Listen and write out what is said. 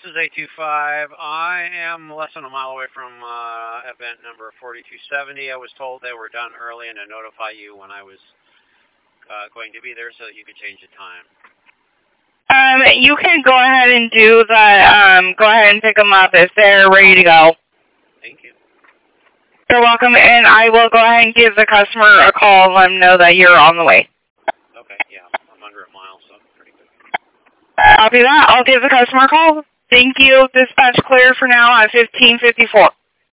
is 825. I am less than a mile away from event number 4270. I was told they were done early and to notify you when I was going to be there so that you could change the time. You can go ahead and do that. Go ahead and pick them up if they're ready to go. Thank you. You're welcome, and I will go ahead and give the customer a call and let them know that you're on the way. Okay, yeah. I'm under a mile, so pretty good. Copy that. I'll give the customer a call. Thank you. Dispatch clear for now at 1554.